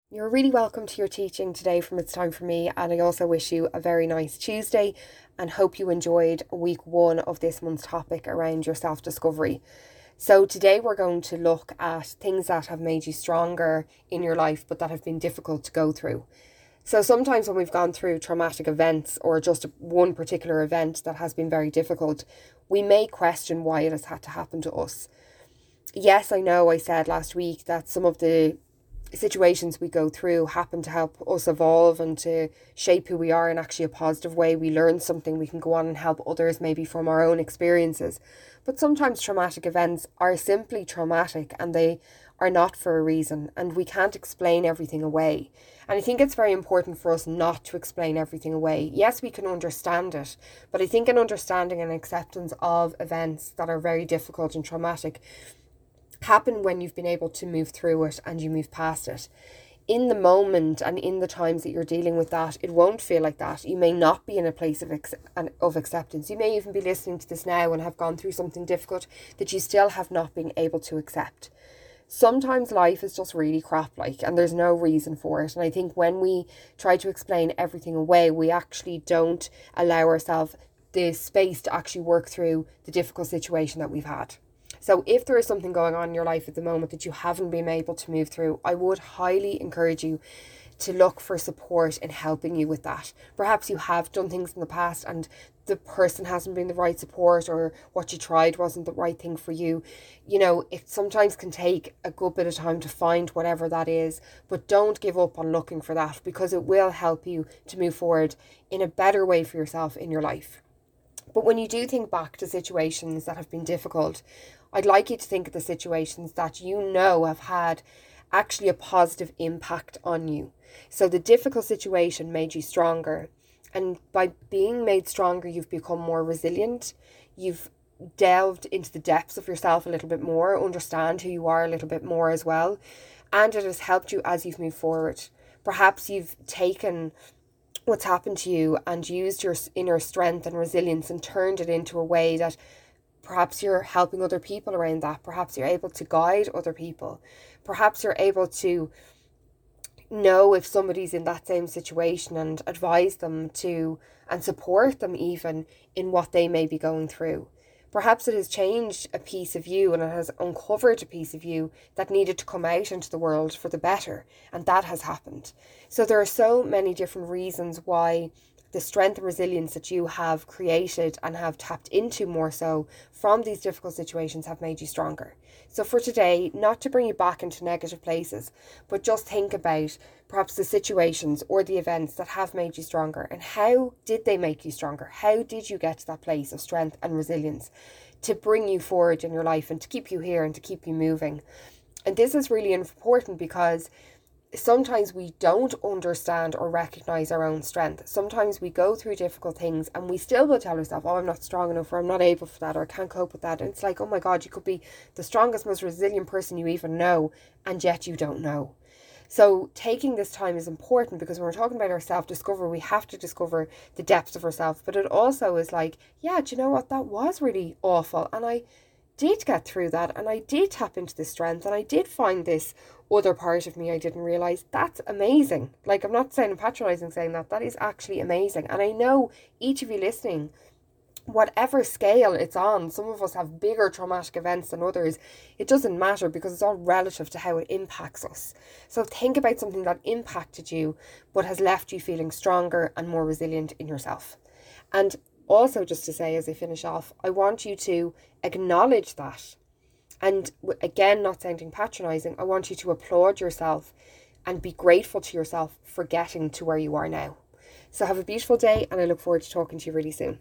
You're really welcome to your teaching today from It's Time for Me, and I also wish you a very nice Tuesday and hope you enjoyed week one of this month's topic around your self discovery. So, today we're going to look at things that have made you stronger in your life but that have been difficult to go through. So, sometimes when we've gone through traumatic events or just one particular event that has been very difficult, we may question why it has had to happen to us. Yes, I know I said last week that some of the situations we go through happen to help us evolve and to shape who we are in actually a positive way. We learn something, we can go on and help others maybe from our own experiences. But sometimes traumatic events are simply traumatic and they are not for a reason, and we can't explain everything away. And I think it's very important for us not to explain everything away. Yes, we can understand it, but I think an understanding and acceptance of events that are very difficult and traumatic happen when you've been able to move through it and you move past it. In the moment and in the times that you're dealing with that, it won't feel like that. You may not be in a place of acceptance. You may even be listening to this now and have gone through something difficult that you still have not been able to accept. Sometimes life is just really crap, and there's no reason for it. And I think when we try to explain everything away, we actually don't allow ourselves the space to actually work through the difficult situation that we've had. So if there is something going on in your life at the moment that you haven't been able to move through, I would highly encourage you to look for support in helping you with that. Perhaps you have done things in the past and the person hasn't been the right support, or what you tried wasn't the right thing for you. It sometimes can take a good bit of time to find whatever that is, but don't give up on looking for that, because it will help you to move forward in a better way for yourself in your life. But when you do think back to situations that have been difficult, I'd like you to think of the situations that have had actually a positive impact on you. So the difficult situation made you stronger. And by being made stronger, you've become more resilient. You've delved into the depths of yourself a little bit more, understand who you are a little bit more as well. And it has helped you as you've moved forward. Perhaps you've taken what's happened to you and used your inner strength and resilience and turned it into a way that perhaps you're helping other people around that. Perhaps you're able to guide other people. Perhaps you're able to know if somebody's in that same situation and advise them to, and support them even in what they may be going through. Perhaps it has changed a piece of you and it has uncovered a piece of you that needed to come out into the world for the better, and that has happened. So there are so many different reasons why the strength and resilience that you have created and have tapped into more so from these difficult situations have made you stronger. So for today, not to bring you back into negative places, but just think about perhaps the situations or the events that have made you stronger, and how did they make you stronger? How did you get to that place of strength and resilience to bring you forward in your life and to keep you here and to keep you moving? And this is really important because sometimes we don't understand or recognize our own strength. Sometimes we go through difficult things and we still will tell ourselves, oh, I'm not strong enough, or I'm not able for that, or I can't cope with that. And it's like, oh my God, you could be the strongest, most resilient person you even know, and yet you don't know. So taking this time is important, because when we're talking about our self-discovery, we have to discover the depths of ourselves. But it also is like, yeah, do you know what? That was really awful. And I did get through that, and I did tap into this strength, and I did find this other part of me I didn't realize. That's amazing. I'm not saying I'm patronizing saying that. That is actually amazing. And I know each of you listening, whatever scale it's on, some of us have bigger traumatic events than others. It doesn't matter, because it's all relative to how it impacts us. So think about something that impacted you but has left you feeling stronger and more resilient in yourself. And also, just to say as I finish off, I want you to acknowledge that. And again, not sounding patronizing, I want you to applaud yourself and be grateful to yourself for getting to where you are now. So have a beautiful day, and I look forward to talking to you really soon.